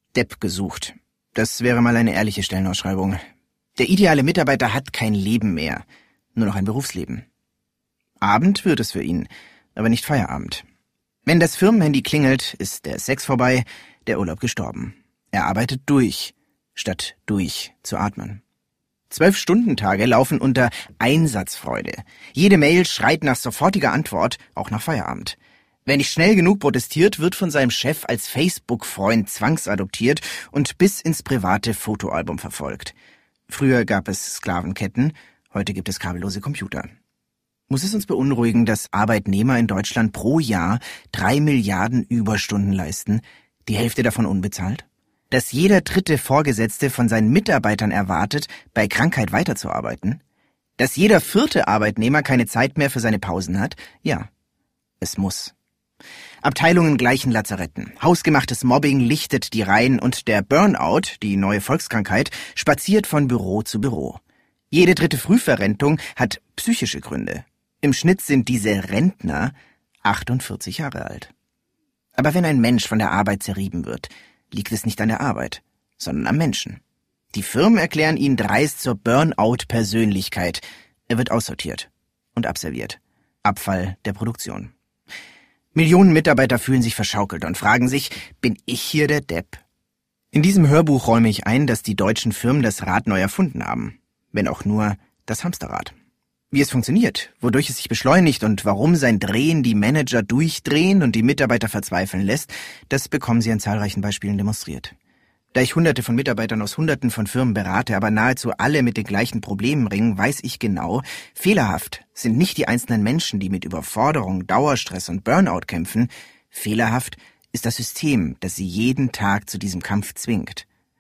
Depp gesucht. Das wäre mal eine ehrliche Stellenausschreibung. Der ideale Mitarbeiter hat kein Leben mehr, nur noch ein Berufsleben. Abend wird es für ihn, aber nicht Feierabend. Wenn das Firmenhandy klingelt, ist der Sex vorbei, der Urlaub gestorben. Er arbeitet durch, statt durch zu atmen. 12-Stunden-Tage laufen unter Einsatzfreude. Jede Mail schreit nach sofortiger Antwort, auch nach Feierabend. Wer nicht schnell genug protestiert, wird von seinem Chef als Facebook-Freund zwangsadoptiert und bis ins private Fotoalbum verfolgt. Früher gab es Sklavenketten, heute gibt es kabellose Computer. Muss es uns beunruhigen, dass Arbeitnehmer in Deutschland pro Jahr 3 Milliarden Überstunden leisten, die Hälfte davon unbezahlt? Dass jeder dritte Vorgesetzte von seinen Mitarbeitern erwartet, bei Krankheit weiterzuarbeiten? Dass jeder vierte Arbeitnehmer keine Zeit mehr für seine Pausen hat? Ja, es muss. Abteilungen gleichen Lazaretten. Hausgemachtes Mobbing lichtet die Reihen und der Burnout, die neue Volkskrankheit, spaziert von Büro zu Büro. Jede dritte Frühverrentung hat psychische Gründe. Im Schnitt sind diese Rentner 48 Jahre alt. Aber wenn ein Mensch von der Arbeit zerrieben wird, liegt es nicht an der Arbeit, sondern am Menschen. Die Firmen erklären ihn dreist zur Burnout-Persönlichkeit. Er wird aussortiert und abserviert. Abfall der Produktion. Millionen Mitarbeiter fühlen sich verschaukelt und fragen sich, bin ich hier der Depp? In diesem Hörbuch räume ich ein, dass die deutschen Firmen das Rad neu erfunden haben. Wenn auch nur das Hamsterrad. Wie es funktioniert, wodurch es sich beschleunigt und warum sein Drehen die Manager durchdrehen und die Mitarbeiter verzweifeln lässt, das bekommen Sie an zahlreichen Beispielen demonstriert. Da ich Hunderte von Mitarbeitern aus Hunderten von Firmen berate, aber nahezu alle mit den gleichen Problemen ringen, weiß ich genau, fehlerhaft sind nicht die einzelnen Menschen, die mit Überforderung, Dauerstress und Burnout kämpfen. Fehlerhaft ist das System, das sie jeden Tag zu diesem Kampf zwingt.